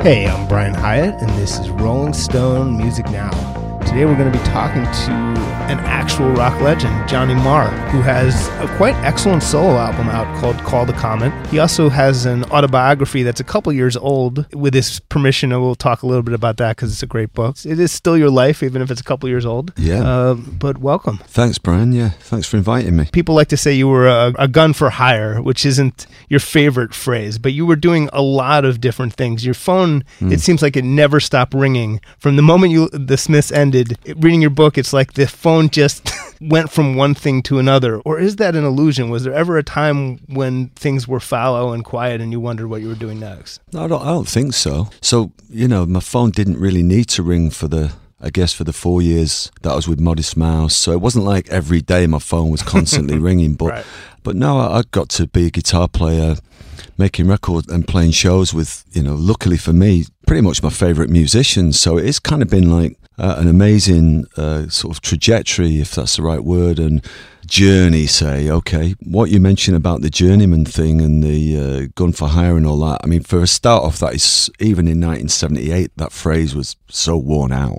Hey, I'm Brian Hyatt, and this is Rolling Stone Music Now. Today we're going to be talking to an actual rock legend, Johnny Marr, who has a quite excellent solo album out called Call the Comet. He also has an autobiography that's a couple years old. With his permission, we'll talk a little bit about that because it's a great book. It is still your life, even if it's a couple years old. Yeah. But welcome. Thanks, Brian. Yeah, thanks for inviting me. People like to say you were a gun for hire, which isn't your favorite phrase, but you were doing a lot of different things. Your phone, it seems like it never stopped ringing. From the moment the Smiths ended, reading your book, it's like the phone just went from one thing to another. Or is that an illusion? Was there ever a time when things were fallow and quiet and you wondered what you were doing next? No, I don't think so. So, my phone didn't really need to ring for the 4 years that I was with Modest Mouse. So it wasn't like every day my phone was constantly ringing. But Right. But no, I got to be a guitar player, making records and playing shows with, luckily for me, pretty much my favourite musicians. So it's kind of been like an amazing sort of trajectory, if that's the right word, and journey, say. Okay, what you mentioned about the journeyman thing and the gun for hire and all that, I mean, for a start off, that is, even in 1978, that phrase was so worn out.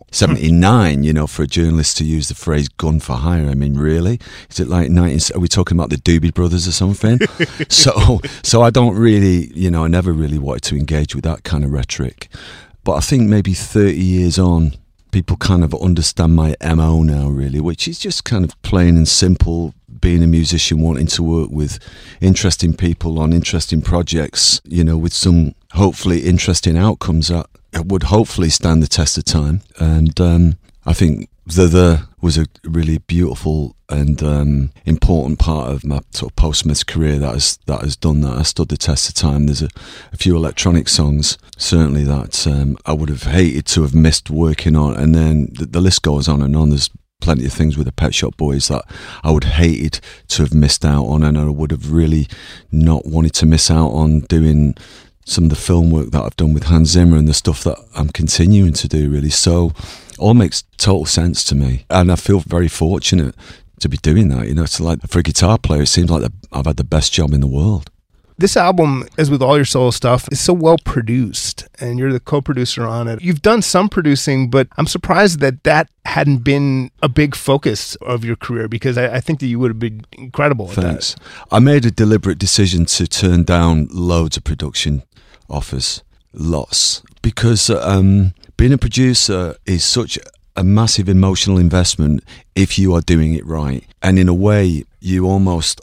79, for a journalist to use the phrase gun for hire, I mean, really? Is it like are we talking about the Doobie Brothers or something? So I don't really, I never really wanted to engage with that kind of rhetoric. But I think maybe 30 years on, people kind of understand my MO now, really, which is just kind of plain and simple, being a musician, wanting to work with interesting people on interesting projects, with some hopefully interesting outcomes that would hopefully stand the test of time. And I think The was a really beautiful and important part of my sort of post-Smiths career that has done that. I stood the test of time. There's a few electronic songs, certainly, that I would have hated to have missed working on, and then the list goes on and on. There's plenty of things with the Pet Shop Boys that I would hated to have missed out on, and I would have really not wanted to miss out on doing some of the film work that I've done with Hans Zimmer and the stuff that I'm continuing to do, really. So all makes total sense to me, and I feel very fortunate to be doing that. It's like, for a guitar player, it seems like I've had the best job in the world. This album, as with all your solo stuff, is so well produced, and you're the co-producer on it. You've done some producing, but I'm surprised that hadn't been a big focus of your career, because I think that you would have been incredible at Thanks. that. I made a deliberate decision to turn down loads of production offers, lots, because being a producer is such a massive emotional investment if you are doing it right. And in a way, you almost,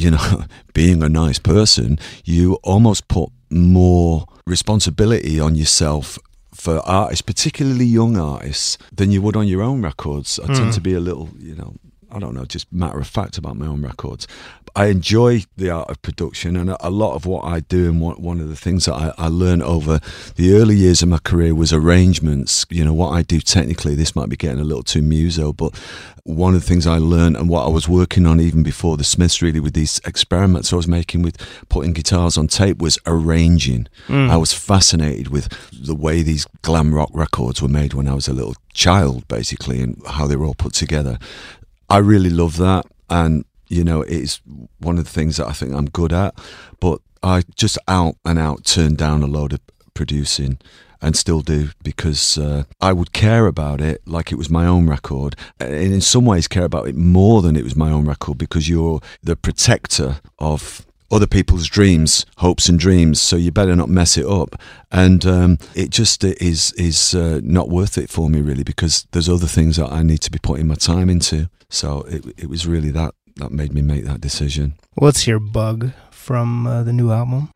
being a nice person, you almost put more responsibility on yourself for artists, particularly young artists, than you would on your own records. I tend to be a little, I don't know, just matter of fact about my own records. I enjoy the art of production, and a lot of what I do, and one of the things that I learned over the early years of my career was arrangements. What I do technically, this might be getting a little too muso, but one of the things I learned, and what I was working on even before the Smiths, really, with these experiments I was making with putting guitars on tape, was arranging. I was fascinated with the way these glam rock records were made when I was a little child, basically, and how they were all put together. I really love that, and it's one of the things that I think I'm good at, but I just out and out turned down a load of producing, and still do, because I would care about it like it was my own record, and in some ways care about it more than it was my own record, because you're the protector of other people's dreams, hopes and dreams, so you better not mess it up. And it just is not worth it for me, really, because there's other things that I need to be putting my time into. So it was really that made me make that decision. Well, let's hear Bug from the new album.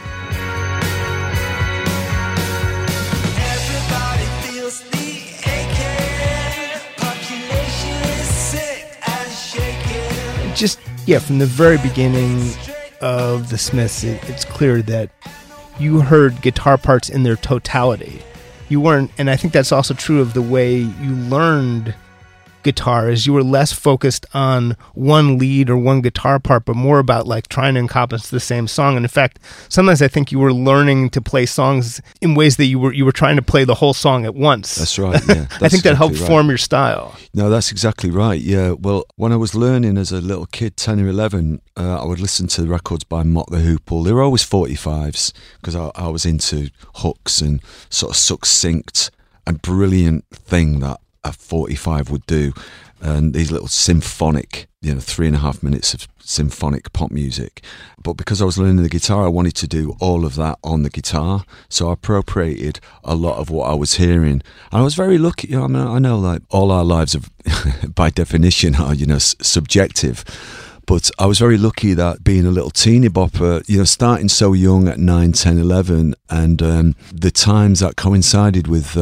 Everybody feels the aching, population is sick and shaking. Just, from the very beginning of the Smiths, it's clear that you heard guitar parts in their totality. You weren't, and I think that's also true of the way you learned guitar is you were less focused on one lead or one guitar part, but more about like trying to encompass the same song. And in fact, sometimes I think you were learning to play songs in ways that you were trying to play the whole song at once. That's right, yeah. I think that helped form your style. No, that's exactly right, yeah. Well, when I was learning as a little kid, 10 or 11, I would listen to records by Mott the Hoople. They were always 45s because I was into hooks and sort of succinct and brilliant thing that a 45 would do, and these little symphonic, 3.5 minutes of symphonic pop music. But because I was learning the guitar, I wanted to do all of that on the guitar, so I appropriated a lot of what I was hearing. And I was very lucky. I know like all our lives are by definition are subjective, but I was very lucky that being a little teeny bopper, starting so young at 9, 10, 11, and the times that coincided with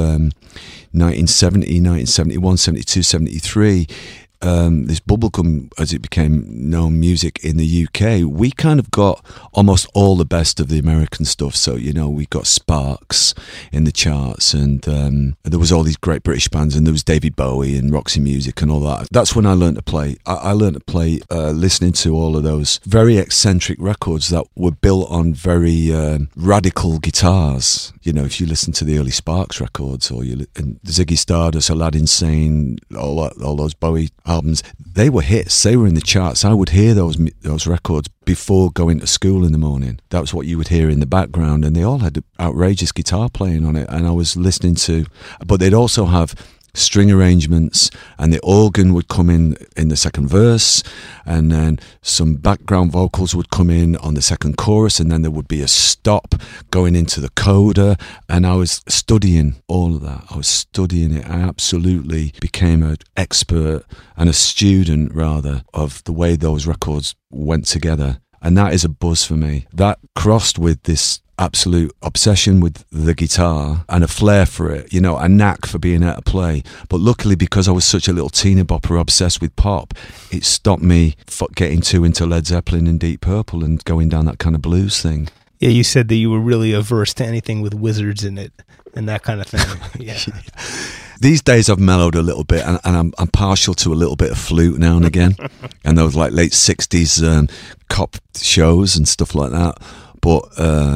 1970, 1971, 72, 73, this bubblegum, as it became known, music in the UK, we kind of got almost all the best of the American stuff. So, we got Sparks in the charts, and there was all these great British bands, and there was David Bowie and Roxy Music and all that. That's when I learned to play. I learned to play listening to all of those very eccentric records that were built on very radical guitars. If you listen to the early Sparks records, or and Ziggy Stardust, Aladdin Sane, all those Bowie albums, they were hits. They were in the charts. I would hear those records before going to school in the morning. That was what you would hear in the background, and they all had outrageous guitar playing on it. And I was listening to, but they'd also have string arrangements, and the organ would come in the second verse, and then some background vocals would come in on the second chorus, and then there would be a stop going into the coda. And I was studying all of that. I was studying it. I absolutely became an expert and a student, rather, of the way those records went together. And that is a buzz for me. That crossed with this absolute obsession with the guitar and a flair for it, a knack for being able to play. But luckily, because I was such a little teeny bopper obsessed with pop, it stopped me getting too into Led Zeppelin and Deep Purple and going down that kind of blues thing. Yeah, you said that you were really averse to anything with wizards in it and that kind of thing. Yeah. These days I've mellowed a little bit, and I'm partial to a little bit of flute now and again, and those like late 60s cop shows and stuff like that. But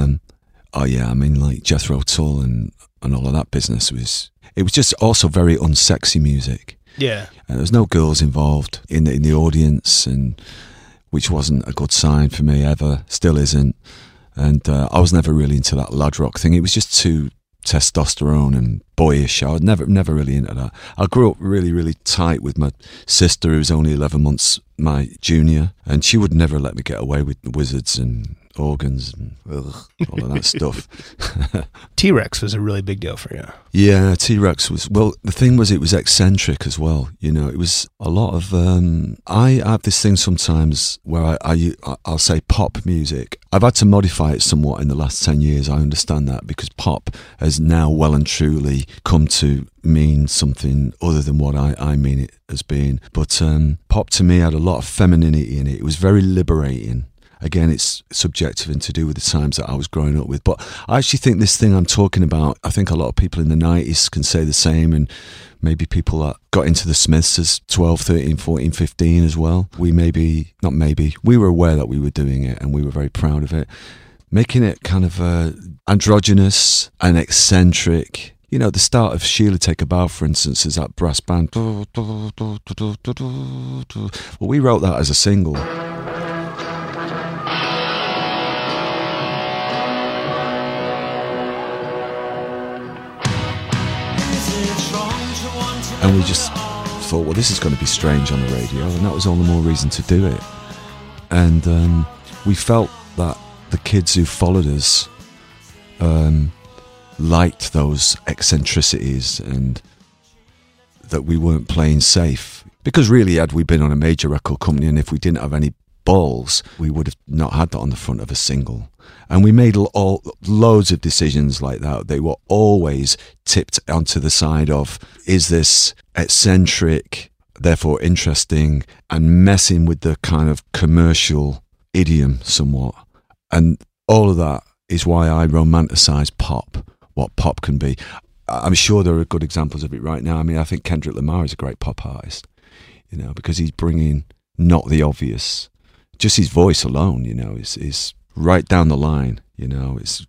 like Jethro Tull and all of that business was just also very unsexy music. Yeah, and there was no girls involved in the audience, and which wasn't a good sign for me ever, still isn't. And I was never really into that lad rock thing. It was just too testosterone and boyish. I was never really into that. I grew up really, really tight with my sister, who was only 11 months my junior, and she would never let me get away with the wizards and organs and all of that stuff. T-Rex was a really big deal for you. Yeah, T-Rex was, well, the thing was, it was eccentric as well. It was a lot of, I have this thing sometimes where I'll say pop music. I've had to modify it somewhat in the last 10 years, I understand that, because pop has now well and truly come to mean something other than what I mean it as being. But pop to me had a lot of femininity in it. It was very liberating. Again, it's subjective and to do with the times that I was growing up with. But I actually think this thing I'm talking about, I think a lot of people in the 90s can say the same, and maybe people that got into the Smiths as 12, 13, 14, 15 as well. We were aware that we were doing it, and we were very proud of it. Making it kind of androgynous and eccentric. The start of Sheila Take a Bow, for instance, is that brass band. Well, we wrote that as a single. And we just thought, well, this is going to be strange on the radio, and that was all the more reason to do it. And we felt that the kids who followed us liked those eccentricities, and that we weren't playing safe. Because really, had we been on a major record company, and if we didn't have any balls, we would have not had that on the front of a single. And we made loads of decisions like that. They were always tipped onto the side of, is this eccentric, therefore interesting, and messing with the kind of commercial idiom somewhat. And all of that is why I romanticize pop, what pop can be. I'm sure there are good examples of it right now. I mean, I think Kendrick Lamar is a great pop artist. you know, because he's bringing not the obvious. Just his voice alone, you know, is right down the line. You know, it's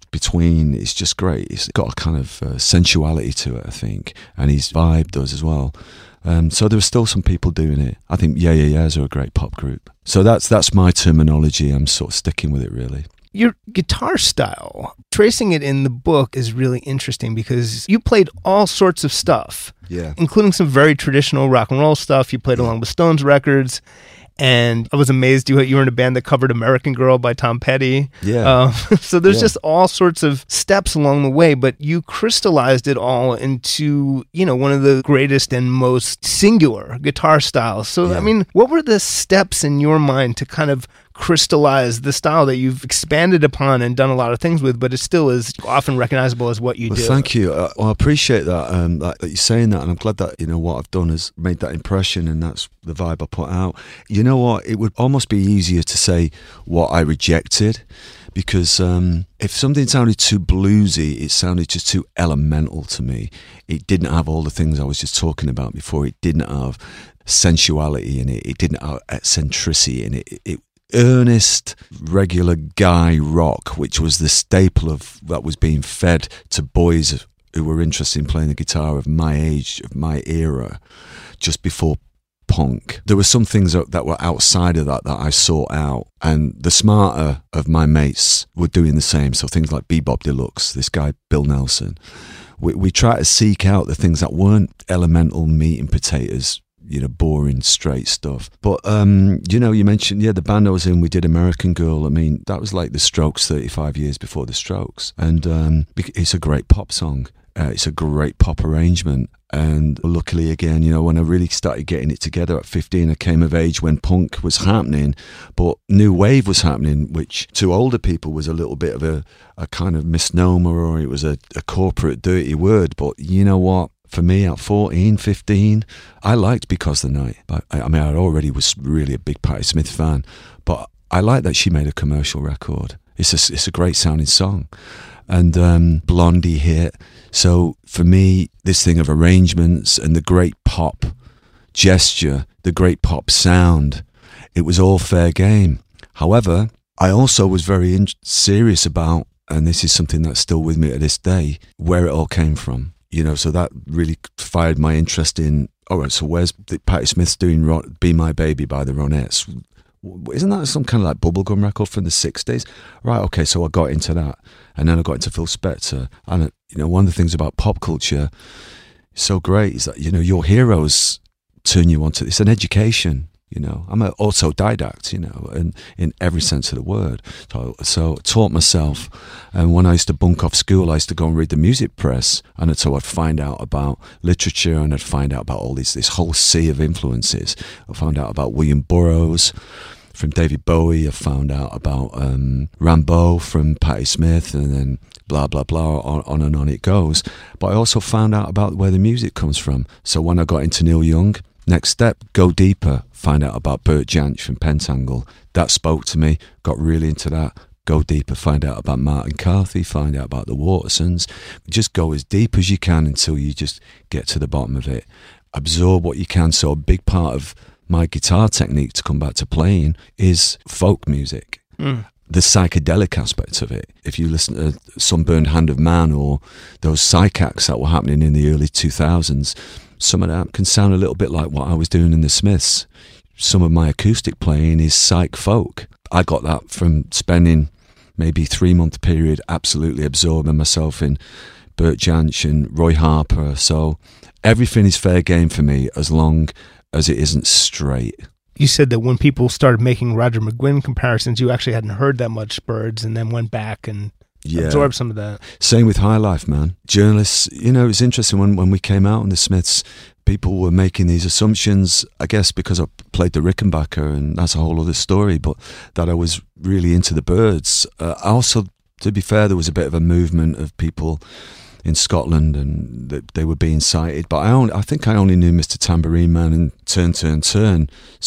just great. It's got a kind of sensuality to it, I think, and his vibe does as well. So there are still some people doing it. I think Yeah Yeah Yeahs are a great pop group. So that's my terminology. I'm sort of sticking with it, really. Your guitar style, tracing it in the book is really interesting because you played all sorts of stuff, Yeah. including some very traditional rock and roll stuff. You played along with Stones records. And I was amazed you were in a band that covered American Girl by Tom Petty. Yeah. So there's just all sorts of steps along the way, but you crystallized it all into, you know, one of the greatest and most singular guitar styles. So, I mean, what were the steps in your mind to kind of crystallize the style that you've expanded upon and done a lot of things with, but it still is often recognizable as what you do? Thank you. I appreciate that, that you're saying that, and I'm glad that, you know, what I've done has made that impression, and that's the vibe I put out. You know what? It would almost be easier to say what I rejected, because if something sounded too bluesy, it sounded just too elemental to me. It didn't have all the things I was just talking about before. It didn't have sensuality in it. It didn't have eccentricity in it. It earnest, regular guy rock, which was the staple of that was being fed to boys who were interested in playing the guitar of my age, of my era, just before punk. There were some things that were outside of that I sought out, and the smarter of my mates were doing the same. So things like Bebop Deluxe, this guy Bill Nelson. We try to seek out the things that weren't elemental meat and potatoes, you know, boring, straight stuff. But, you know, you mentioned, the band I was in, we did American Girl. I mean, that was like the Strokes 35 years before the Strokes. And it's a great pop song. It's a great pop arrangement. And luckily, again, you know, when I really started getting it together at 15, I came of age when punk was happening, but new wave was happening, which to older people was a little bit of a kind of misnomer, or it was a corporate dirty word. But you know what? For me, at 14, 15, I liked Because the Night. But I mean, I already was really a big Patti Smith fan, but I liked that she made a commercial record. It's a great sounding song. And Blondie hit. So for me, this thing of arrangements and the great pop gesture, the great pop sound, it was all fair game. However, I also was very serious about, and this is something that's still with me to this day, where it all came from. You know, so that really fired my interest in, all right, so where's Patti Smith's doing Be My Baby by the Ronettes? Isn't that some kind of like bubblegum record from the 60s? Right, okay, so I got into that. And then I got into Phil Spector. And, you know, one of the things about pop culture is so great is that, you know, your heroes turn you on to, it's an education. You know, I'm an autodidact, you know, in every sense of the word. So I taught myself. And when I used to bunk off school, I used to go and read the music press. And so I'd find out about literature, and I'd find out about all this whole sea of influences. I found out about William Burroughs from David Bowie. I found out about Rimbaud from Patti Smith, and then blah, blah, blah, on and on it goes. But I also found out about where the music comes from. So when I got into Neil Young, next step, go deeper, find out about Bert Jansch from Pentangle. That spoke to me, got really into that. Go deeper, find out about Martin Carthy, find out about the Watersons. Just go as deep as you can until you just get to the bottom of it. Absorb what you can. So a big part of my guitar technique, to come back to playing, is folk music. The psychedelic aspect of it. If you listen to Sunburned Hand of Man or those psych acts that were happening in the early 2000s, some of that can sound a little bit like what I was doing in the Smiths. Some of my acoustic playing is psych folk. I got that from spending maybe 3-month period absolutely absorbing myself in Bert Jansch and Roy Harper. So everything is fair game for me as long as it isn't straight. You said that when people started making Roger McGuinn comparisons, you actually hadn't heard that much Byrds, and then went back and absorb some of that. Same with High Life, man. Journalists, you know, it's interesting when we came out on the Smiths, people were making these assumptions, I guess because I played the Rickenbacker, and that's a whole other story, but that I was really into the Byrds. Also, to be fair, there was a bit of a movement of people in Scotland, and they were being cited, but I think I only knew Mr. Tambourine Man and Turn, Turn, Turn. So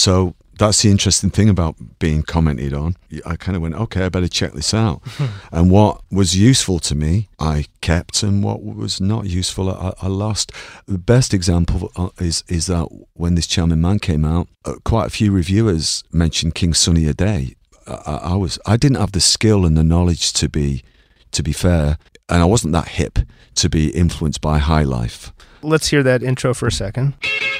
that's the interesting thing about being commented on. I kind of went, okay, I better check this out. And what was useful to me, I kept, and what was not useful, I lost. The best example is that when This Charming Man came out, quite a few reviewers mentioned King Sunny Ade. I didn't have the skill and the knowledge to be fair, and I wasn't that hip to be influenced by High Life. Let's hear that intro for a second.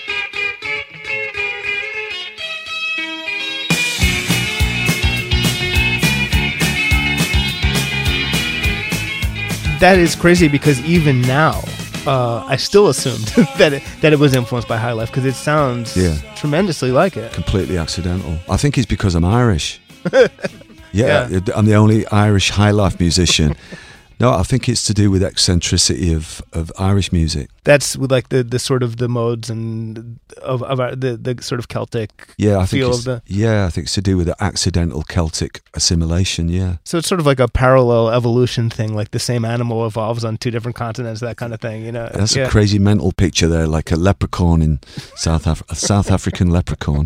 That is crazy because even now, I still assumed that it was influenced by High Life because it sounds tremendously like it. Completely accidental. I think it's because I'm Irish. Yeah, I'm the only Irish High Life musician. No, I think it's to do with eccentricity of Irish music. That's with like the sort of the modes and of the sort of Celtic feel of the... Yeah, I think it's to do with the accidental Celtic assimilation, yeah. So it's sort of like a parallel evolution thing, like the same animal evolves on two different continents, that kind of thing, you know? That's a crazy mental picture there, like a leprechaun in a South African leprechaun.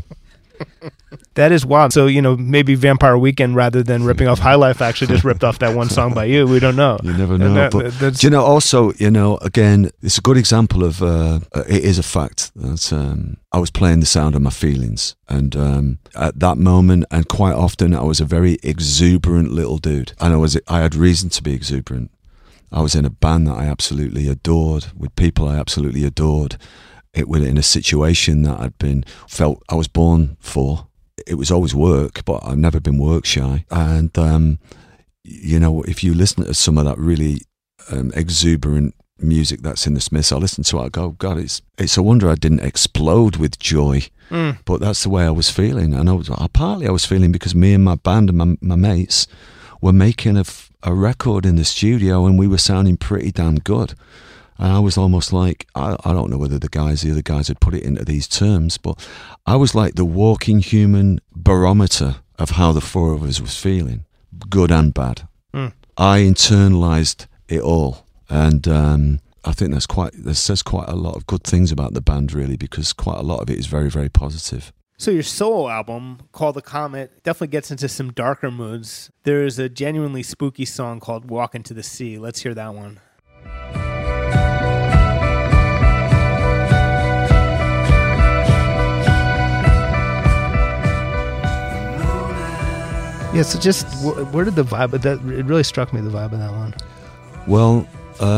That is wild. So, you know, maybe Vampire Weekend, rather than ripping off High Life, actually just ripped off that one song by you. We don't know. You never know. But, you know, also, you know, again, it's a good example of, it is a fact that I was playing the sound of my feelings. And at that moment, and quite often, I was a very exuberant little dude. And I had reason to be exuberant. I was in a band that I absolutely adored, with people I absolutely adored. It was in a situation that felt I was born for. It was always work, but I've never been work shy. And, you know, if you listen to some of that really exuberant music that's in the Smiths, I listen to it, I go, God, it's a wonder I didn't explode with joy. But that's the way I was feeling. And partly I was feeling because me and my band and my mates were making a record in the studio and we were sounding pretty damn good. And I was almost like, I don't know whether the other guys had put it into these terms, but I was like the walking human barometer of how the four of us was feeling, good and bad. I internalized it all. And I think that says quite a lot of good things about the band, really, because quite a lot of it is very, very positive. So your solo album, called The Comet, definitely gets into some darker moods. There is a genuinely spooky song called Walk Into the Sea. Let's hear that one. Yeah, so just where did the vibe of that? It really struck me, the vibe of that one. Well,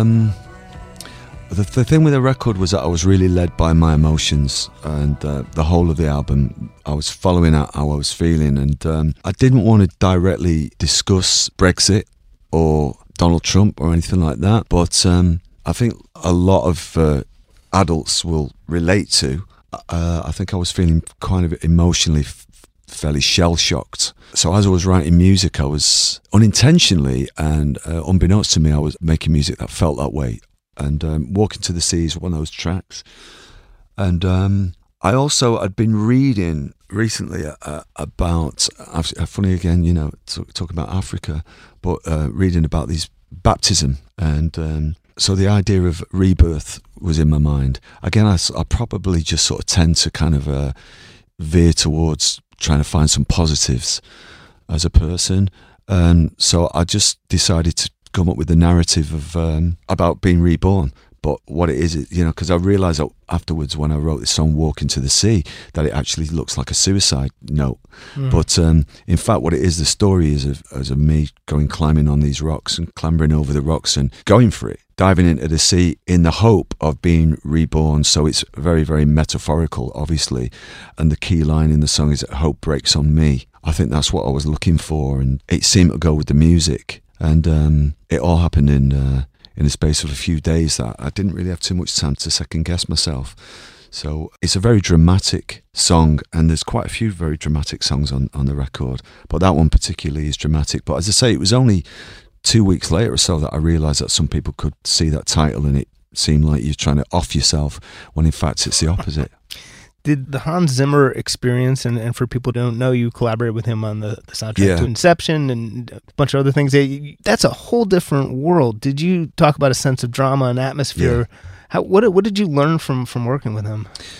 the thing with the record was that I was really led by my emotions, and the whole of the album, I was following out how I was feeling, and I didn't want to directly discuss Brexit or Donald Trump or anything like that, but I think a lot of adults will relate to. I think I was feeling kind of emotionally fairly shell-shocked. So as I was writing music, I was unintentionally and unbeknownst to me, I was making music that felt that way. And Walking to the Sea is one of those tracks. And I'd been reading recently about, funny again, you know, talking about Africa, but reading about these baptism. And so the idea of rebirth was in my mind. Again, I probably just sort of tend to kind of veer towards trying to find some positives as a person. And so I just decided to come up with the narrative of about being reborn. But what it is, you know, because I realised afterwards when I wrote this song, Walk Into the Sea, that it actually looks like a suicide note. But in fact, what it is, the story is of me climbing on these rocks and clambering over the rocks and going for it, diving into the sea in the hope of being reborn. So it's very, very metaphorical, obviously. And the key line in the song is that hope breaks on me. I think that's what I was looking for. And it seemed to go with the music. And it all happened in the space of a few days that I didn't really have too much time to second guess myself. So it's a very dramatic song, and there's quite a few very dramatic songs on the record, but that one particularly is dramatic. But as I say, it was only 2 weeks later or so that I realised that some people could see that title and it seemed like you're trying to off yourself, when in fact it's the opposite. Did the Hans Zimmer experience, and for people who don't know, you collaborated with him on the soundtrack to Inception and a bunch of other things. That's a whole different world. Did you talk about a sense of drama and atmosphere? Yeah. What did you learn from working with him?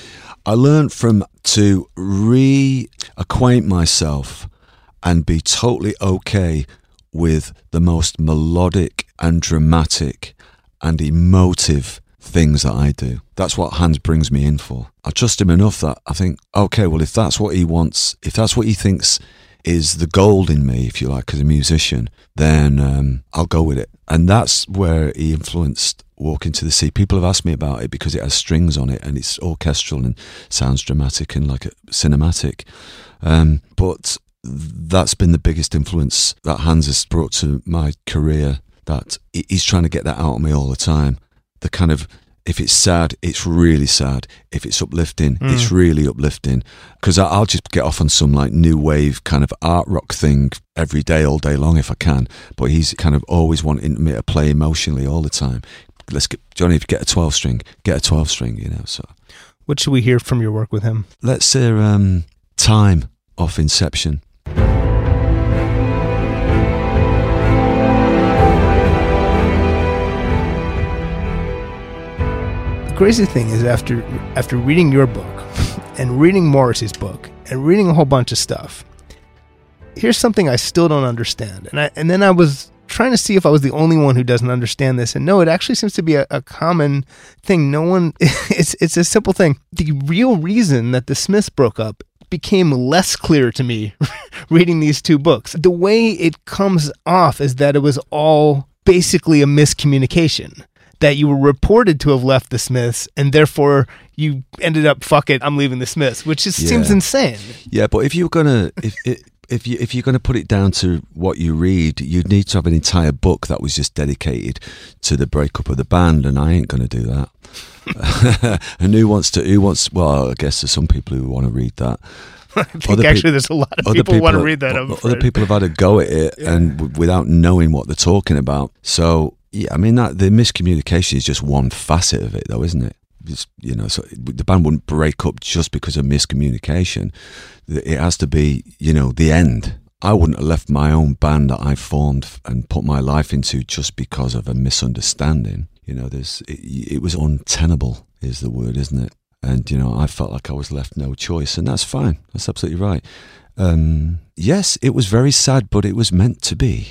I learned to reacquaint myself and be totally okay with the most melodic and dramatic and emotive things that I do. That's what Hans brings me in for. I trust him enough that I think, okay, well, if that's what he wants, if that's what he thinks is the gold in me, if you like, as a musician, then I'll go with it. And that's where he influenced Walking to the Sea. People have asked me about it because it has strings on it and it's orchestral and sounds dramatic and like a cinematic. But that's been the biggest influence that Hans has brought to my career, that he's trying to get that out of me all the time. The kind of, if it's sad, it's really sad. If it's uplifting, it's really uplifting. Because I'll just get off on some like new wave kind of art rock thing every day, all day long if I can. But he's kind of always wanting me to play emotionally all the time. Johnny, if you get a 12-string, get a 12-string, you know. So, What should we hear from your work with him? let's hear Time off Inception. The crazy thing is after reading your book and reading Morrissey's book and reading a whole bunch of stuff, here's something I still don't understand. And then I was trying to see if I was the only one who doesn't understand this. And no, it actually seems to be a common thing. No one, it's a simple thing. The real reason that the Smiths broke up became less clear to me reading these two books. The way it comes off is that it was all basically a miscommunication, that you were reported to have left the Smiths and therefore you ended up, fuck it, I'm leaving the Smiths, which just seems insane. Yeah, but if you're gonna if you're gonna put it down to what you read, you'd need to have an entire book that was just dedicated to the breakup of the band, and I ain't gonna do that. And who wants? Well, I guess there's some people who want to read that. I think actually there's a lot of people who want to read that. Other people have had a go at it and without knowing what they're talking about. So yeah, I mean that the miscommunication is just one facet of it, though, isn't it? It's, you know, so the band wouldn't break up just because of miscommunication. It has to be, you know, the end. I wouldn't have left my own band that I formed and put my life into just because of a misunderstanding. You know, it was untenable is the word, isn't it? And, you know, I felt like I was left no choice, and that's fine. That's absolutely right. Yes, it was very sad, but it was meant to be.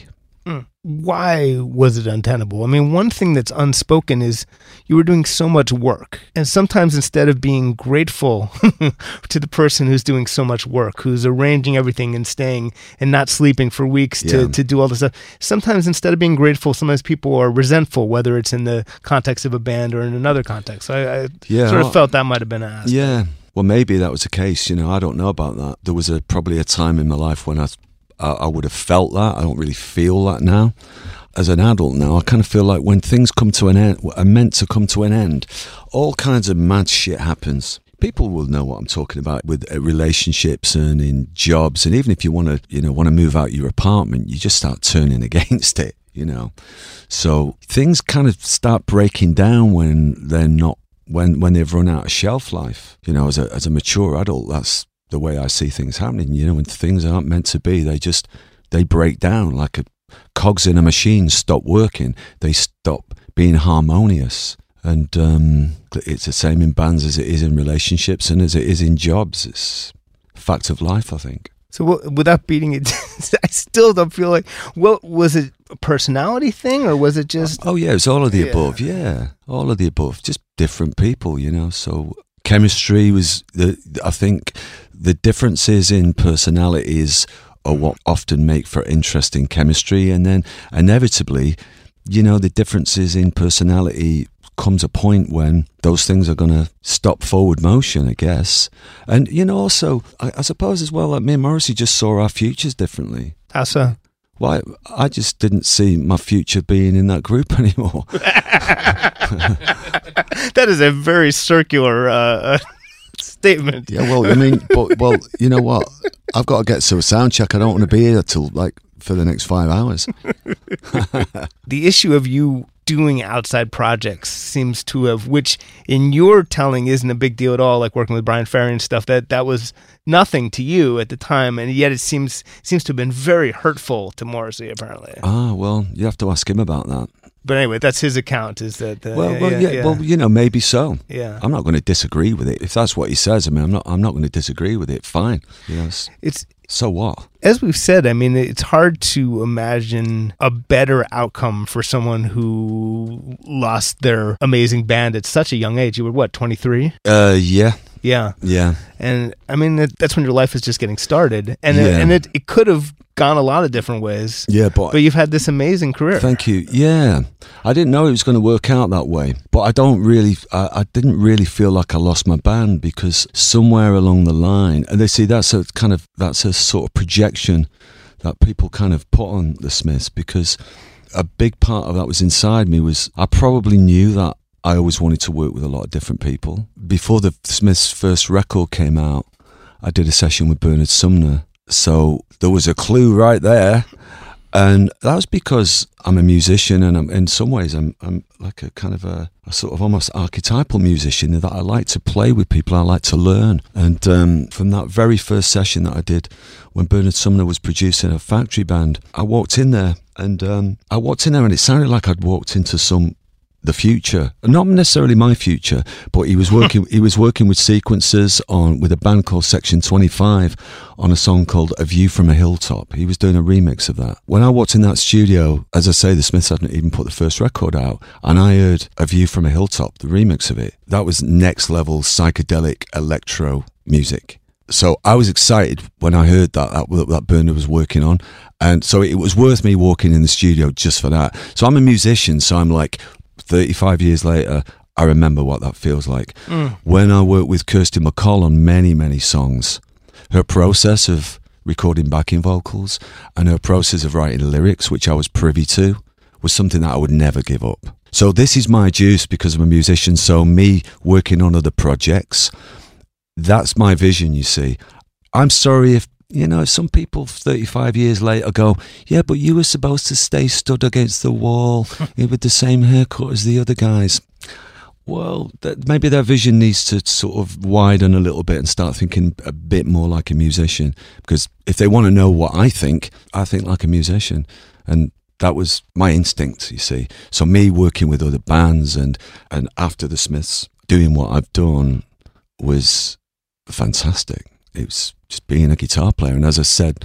Why was it untenable? I mean, one thing that's unspoken is you were doing so much work. And sometimes instead of being grateful to the person who's doing so much work, who's arranging everything and staying and not sleeping for weeks to do all this stuff, sometimes instead of being grateful, sometimes people are resentful, whether it's in the context of a band or in another context. So I sort of felt that might have been an aspect. Yeah. Well, maybe that was the case. You know, I don't know about that. There was probably a time in my life when I would have felt that. I don't really feel that now. As an adult now, I kind of feel like when things come to an end, are meant to come to an end, all kinds of mad shit happens. People will know what I'm talking about with relationships and in jobs. And even if you want to move out your apartment, you just start turning against it, you know. So things kind of start breaking down when they're not, when they've run out of shelf life. You know, as a mature adult, that's the way I see things happening. You know, when things aren't meant to be, they break down like cogs in a machine stop working. They stop being harmonious. And it's the same in bands as it is in relationships and as it is in jobs. It's a fact of life, I think. So without beating it, I still don't feel like, well, was it a personality thing or was it just... Oh, yeah, it's all of the above, yeah. All of the above, just different people, you know, so... Chemistry was, I think, the differences in personalities are what often make for interesting chemistry. And then inevitably, you know, the differences in personality comes a point when those things are going to stop forward motion, I guess. And, you know, also, I suppose as well, like me and Morrissey just saw our futures differently. How so? Well, I just didn't see my future being in that group anymore. That is a very circular statement. Yeah, well, I mean, well, you know what? I've got to get to a sound check. I don't want to be here till for the next 5 hours. The issue of you doing outside projects seems to have, which in your telling isn't a big deal at all, like working with Brian Ferry and stuff, that was nothing to you at the time, and yet it seems to have been very hurtful to Morrissey, apparently. Well, you have to ask him about that. But anyway, that's his account. Is that Well, maybe so. Yeah. I'm not going to disagree with it if that's what he says. I mean, I'm not going to disagree with it. Fine. It's so what? As we've said, I mean, it's hard to imagine a better outcome for someone who lost their amazing band at such a young age. You were what, 23? Yeah. Yeah. And I mean, that's when your life is just getting started, and it could have gone a lot of different ways. Yeah, but you've had this amazing career. Thank you. Yeah, I didn't know it was going to work out that way, but I didn't really feel like I lost my band, because somewhere along the line, and they see that's a sort of projection that people kind of put on the Smiths, because a big part of that was inside me. Was I probably knew that I always wanted to work with a lot of different people. Before the Smiths' first record came out, I did a session with Bernard Sumner. So there was a clue right there. And that was because I'm a musician, and in some ways I'm like a kind of a sort of almost archetypal musician, that I like to play with people, I like to learn. And from that very first session that I did when Bernard Sumner was producing a Factory Band, I walked in there and it sounded like I'd walked into the future, not necessarily my future, but he was working with sequencers with a band called Section 25 on a song called A View from a Hilltop. He was doing a remix of that. When I walked in that studio, as I say, the Smiths hadn't even put the first record out, and I heard A View from a Hilltop, the remix of it. That was next level psychedelic electro music. So I was excited when I heard that Bernard was working on, and so it was worth me walking in the studio just for that. So I'm a musician, so I'm like, 35 years later, I remember what that feels like. When I worked with Kirsty MacColl on many, many songs, her process of recording backing vocals and her process of writing lyrics, which I was privy to, was something that I would never give up. So this is my juice because I'm a musician. So me working on other projects, that's my vision, you see. I'm sorry if some people 35 years later go, yeah, but you were supposed to stay stood against the wall with the same haircut as the other guys. Well, maybe their vision needs to sort of widen a little bit and start thinking a bit more like a musician. Because if they want to know what I think like a musician. And that was my instinct, you see. So me working with other bands and after the Smiths, doing what I've done was fantastic. It was just being a guitar player. And as I said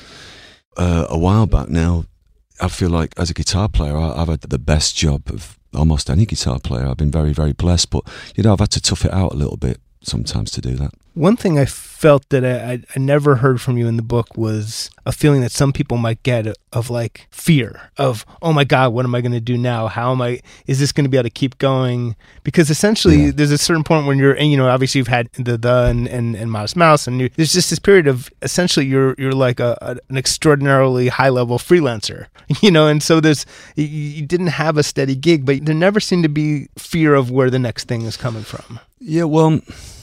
a while back now, I feel like as a guitar player, I've had the best job of almost any guitar player. I've been very, very blessed. But, I've had to tough it out a little bit sometimes to do that. One thing I felt that I never heard from you in the book was a feeling that some people might get of like fear of, oh my God, what am I going to do now? Is this going to be able to keep going? Because essentially there's a certain point when you're, and obviously you've had the and Modest Mouse, and there's just this period of essentially you're like an extraordinarily high level freelancer, and so you didn't have a steady gig, but there never seemed to be fear of where the next thing is coming from. Yeah, well,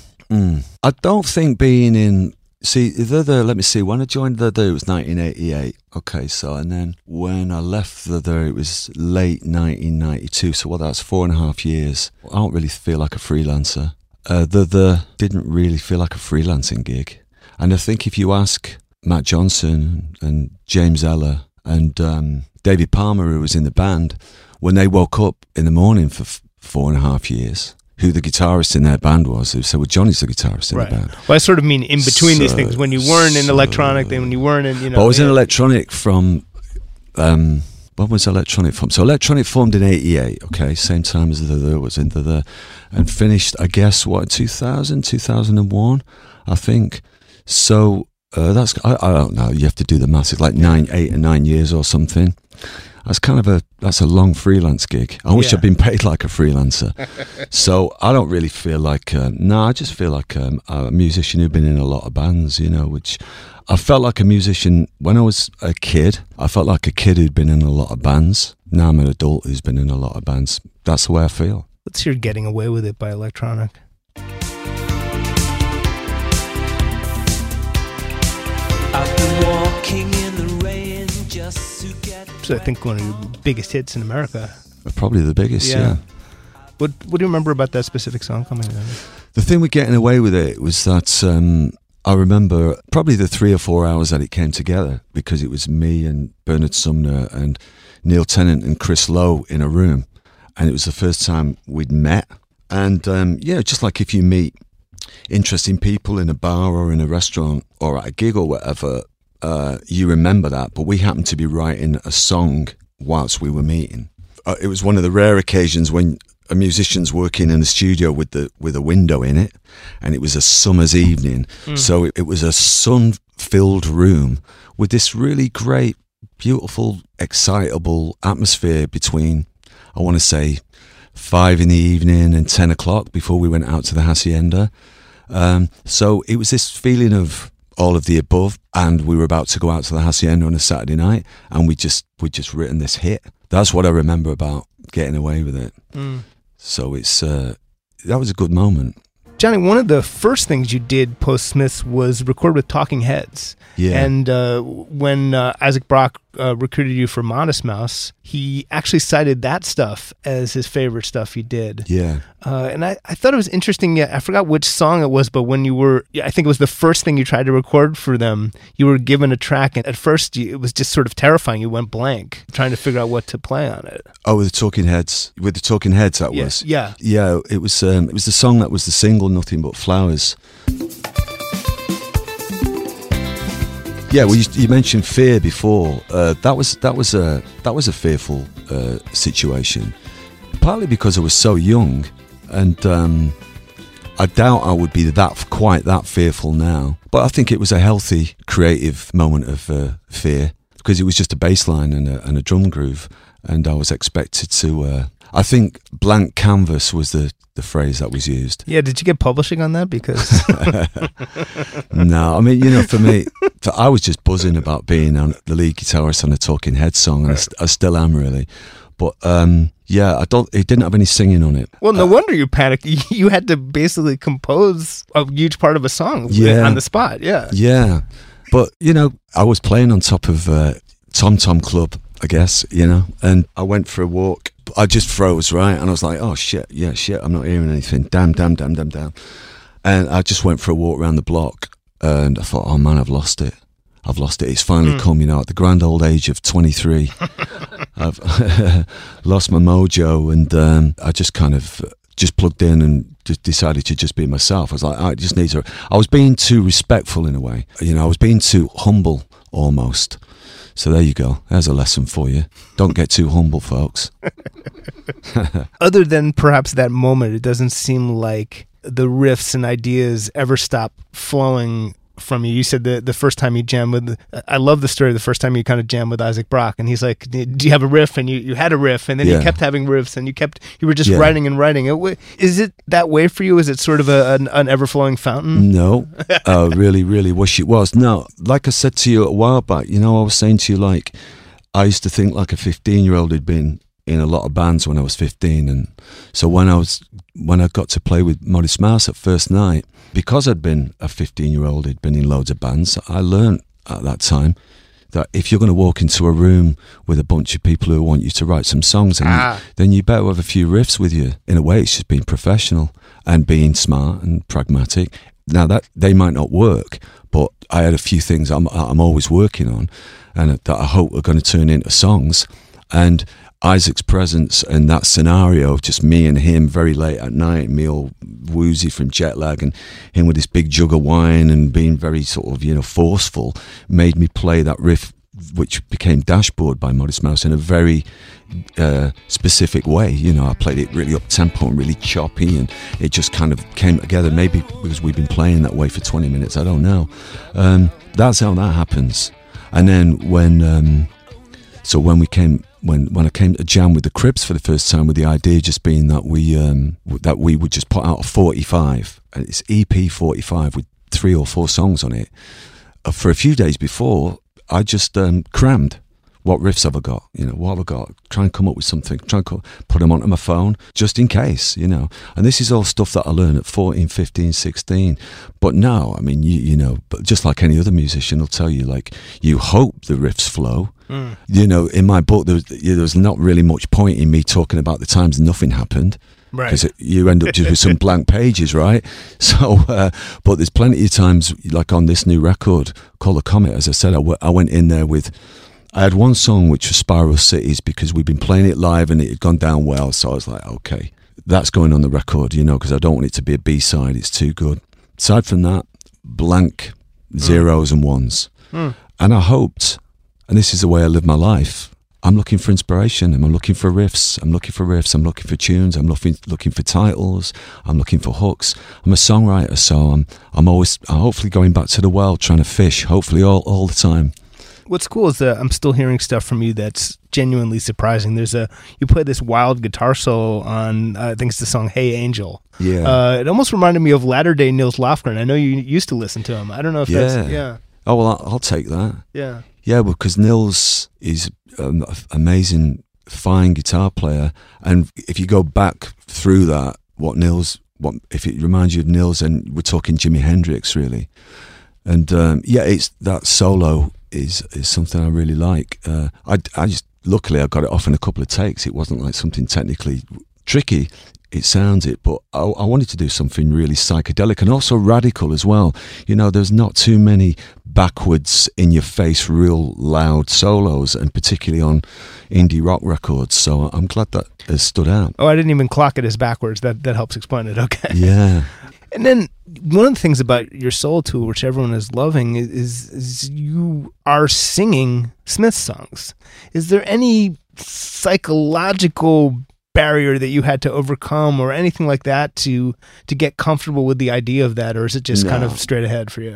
I don't think being in... See, let me see, when I joined The it was 1988. Okay, so, and then when I left The it was late 1992. So, that's 4.5 years. I don't really feel like a freelancer. The didn't really feel like a freelancing gig. And I think if you ask Matt Johnson and James Eller and David Palmer, who was in the band, when they woke up in the morning for 4.5 years, who the guitarist in their band was. They said, well, Johnny's the guitarist in the band. Well, I sort of mean in between these things, when you weren't in electronic, then when you weren't in, But I was in electronic from, when was electronic from? So electronic formed in 88, okay, same time as the was in the and finished, I guess, 2001, I think. So that's, I don't know, you have to do the maths, it's like 8 or 9 years or something. That's a long freelance gig. I wish I'd been paid like a freelancer. So I don't really feel like, I just feel like a musician who'd been in a lot of bands, which I felt like a musician when I was a kid. I felt like a kid who'd been in a lot of bands. Now I'm an adult who's been in a lot of bands. That's the way I feel. Let's hear Getting Away With It by Electronic. I've been walking in the rain just to get... So I think one of your biggest hits in America. Probably the biggest, yeah. What do you remember about that specific song coming in? The thing with Getting Away With It was that I remember probably the 3 or 4 hours that it came together, because it was me and Bernard Sumner and Neil Tennant and Chris Lowe in a room, and it was the first time we'd met. And just like if you meet interesting people in a bar or in a restaurant or at a gig or whatever, you remember that. But we happened to be writing a song whilst we were meeting. It was one of the rare occasions when a musician's working in a studio with a window in it, and it was a summer's evening. So it was a sun-filled room with this really great, beautiful, excitable atmosphere between, I want to say, 5 in the evening and 10 o'clock before we went out to the Hacienda. So it was this feeling of all of the above, and we were about to go out to the Hacienda on a Saturday night, and we'd just written this hit. That's what I remember about getting away with it. So it's that was a good moment. Johnny, one of the first things you did post Smiths was record with Talking Heads. Yeah. And when Isaac Brock recruited you for Modest Mouse, he actually cited that stuff as his favorite stuff you did. Yeah. And I thought it was interesting. Yeah, I forgot which song it was, but when you were, I think it was the first thing you tried to record for them, you were given a track, and at first it was just sort of terrifying. You went blank trying to figure out what to play on it. Oh, with the Talking Heads. With the Talking Heads, that was. Yeah. Yeah, it was the song that was the single, Nothing But Flowers. Yeah, well, you mentioned fear before. That was a fearful situation, partly because I was so young, and I doubt I would be quite that fearful now. But I think it was a healthy, creative moment of fear, because it was just a bass line and a drum groove, and I was expected to. I think blank canvas was the phrase that was used. Yeah, did you get publishing on that? Because no, I mean, for me, I was just buzzing about being on the lead guitarist on a Talking Heads song, and I still am, really. But it didn't have any singing on it. Well, no wonder you panicked. You had to basically compose a huge part of a song on the spot. Yeah. Yeah. But, I was playing on top of Tom Tom Club, I guess, and I went for a walk. I just froze, right? And I was like, oh, shit, I'm not hearing anything. Damn. And I just went for a walk around the block, and I thought, oh, man, I've lost it. It's finally come, at the grand old age of 23. I've lost my mojo, and I just kind of just plugged in and just decided to just be myself. I was like, I was being too respectful in a way. I was being too humble almost. So there you go. There's a lesson for you. Don't get too humble, folks. Other than perhaps that moment, it doesn't seem like the riffs and ideas ever stop flowing from you. You said the first time you jammed with, I love the story, the first time you kind of jammed with Isaac Brock, and he's like, do you have a riff? And you had a riff, and then you kept having riffs, and you were just writing and writing. Is it that way for you? Is it sort of an ever-flowing fountain? No, I really, really wish it was. No, like I said to you a while back, I was saying to you, like, I used to think like a 15-year-old had been in a lot of bands when I was 15, and so when I got to play with Modest Mouse at first night, because I'd been a 15-year-old, had been in loads of bands, I learned at that time that if you're going to walk into a room with a bunch of people who want you to write some songs, then you better have a few riffs with you. In a way, it's just being professional and being smart and pragmatic. Now, that they might not work, but I had a few things I'm always working on, and that I hope are going to turn into songs. And Isaac's presence and that scenario of just me and him very late at night, me all woozy from jet lag, and him with this big jug of wine and being very sort of, forceful, made me play that riff, which became Dashboard by Modest Mouse, in a very specific way. I played it really up-tempo and really choppy, and it just kind of came together, maybe because we've been playing that way for 20 minutes, I don't know. That's how that happens. And then when I came to jam with the Cribs for the first time, with the idea just being that we would just put out a 45, and it's EP 45 with 3 or 4 songs on it. For a few days before, I just crammed. What riffs have I got? What have I got? Try and come up with something. Put them onto my phone, just in case, And this is all stuff that I learned at 14, 15, 16. But now, I mean, but just like any other musician will tell you, like, you hope the riffs flow. In my book, there was not really much point in me talking about the times nothing happened. Right. Because you end up just with some blank pages, right? So, but there's plenty of times, like on this new record called The Comet, as I said, I went in there with, I had one song which was Spiral Cities because we'd been playing it live and it had gone down well. So I was like, okay, that's going on the record, you know, because I don't want it to be a B-side. It's too good. Aside from that, blank zeros and ones. And I hoped, and this is the way I live my life, I'm looking for inspiration, and I'm looking for riffs, I'm looking for tunes, I'm looking for titles, I'm looking for hooks. I'm a songwriter, so I'm always hopefully going back to the well, trying to fish, hopefully all the time. What's cool is that I'm still hearing stuff from you that's genuinely surprising. You play this wild guitar solo on, I think it's the song Hey Angel. Yeah. It almost reminded me of latter-day Nils Lofgren. I know you used to listen to him. I don't know if that's, yeah. Oh, well, I'll take that. Yeah. Yeah, because Nils is an amazing, fine guitar player. And if you go back through that, if it reminds you of Nils, and we're talking Jimi Hendrix, really. And it's that solo is something I really like. Luckily I got it off in a couple of takes. It wasn't like something technically tricky. It sounds it, but I wanted to do something really psychedelic and also radical as well. You know, there's not too many backwards, in your face, real loud solos, and particularly on indie rock records. So I'm glad that has stood out. Oh, I didn't even clock it as backwards. That helps explain it. Okay. Yeah. And then one of the things about your solo tour, which everyone is loving, is you are singing Smith songs. Is there any psychological barrier that you had to overcome or anything like that to get comfortable with the idea of that, or is it just kind of straight ahead for you?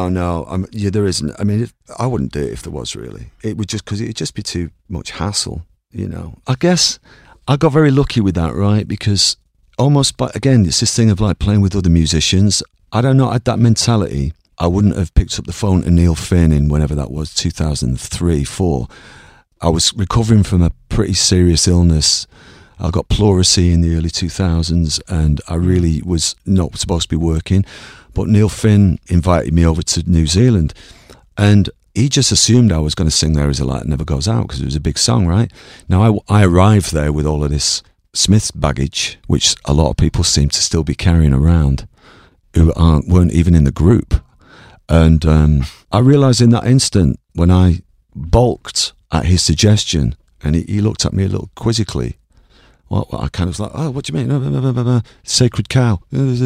No. There isn't. I mean, I wouldn't do it if there was, really. It would just, because it'd just be too much hassle, you know. I guess I got very lucky with that, right? Because almost, but again, it's this thing of like playing with other musicians. I don't know, I had that mentality. I wouldn't have picked up the phone to Neil Finn in whenever that was, 2003, 4. I was recovering from a pretty serious illness. I got pleurisy in the early 2000s, and I really was not supposed to be working. But Neil Finn invited me over to New Zealand, and he just assumed I was going to sing There Is a Light That Never Goes Out because it was a big song, right? Now, I arrived there with all of this Smith's baggage, which a lot of people seem to still be carrying around, who weren't even in the group. And I realised in that instant, when I balked at his suggestion, and he looked at me a little quizzically, well, I kind of was like, oh, what do you mean? Sacred cow.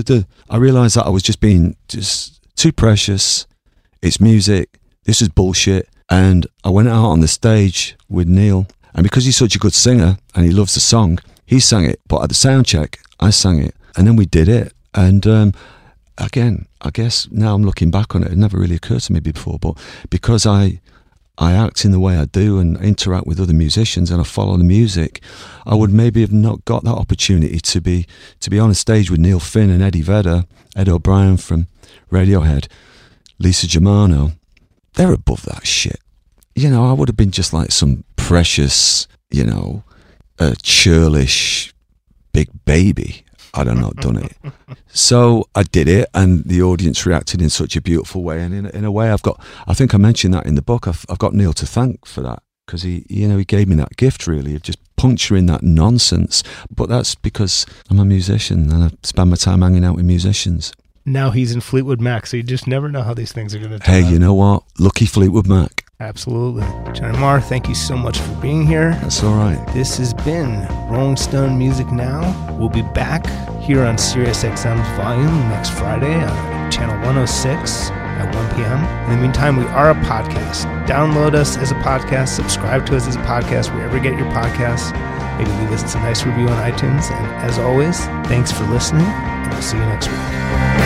I realised that I was just being too precious. It's music. This is bullshit. And I went out on the stage with Neil, and because he's such a good singer and he loves the song, he sang it. But at the sound check, I sang it, and then we did it. And again, I guess now I'm looking back on it, it never really occurred to me before, but because I act in the way I do and interact with other musicians and I follow the music, I would maybe have not got that opportunity to be on a stage with Neil Finn and Eddie Vedder, Ed O'Brien from Radiohead, Lisa Germano. They're above that shit. You know, I would have been just like some precious, you know, churlish big baby. I'd have not done it. So I did it, and the audience reacted in such a beautiful way. And in a way, I think I mentioned that in the book. I've got Neil to thank for that, because he gave me that gift, really, of just puncturing that nonsense. But that's because I'm a musician and I spend my time hanging out with musicians. Now he's in Fleetwood Mac, so you just never know how these things are going to turn out. Hey, you know what? Lucky Fleetwood Mac. Absolutely. Johnny Marr, thank you so much for being here. That's all right. This has been Rolling Stone Music Now. We'll be back here on SiriusXM's Volume next Friday on channel 106 at 1 p.m. In the meantime, we are a podcast. Download us as a podcast. Subscribe to us as a podcast wherever you get your podcasts. Maybe leave us a nice review on iTunes. And as always, thanks for listening, and we'll see you next week.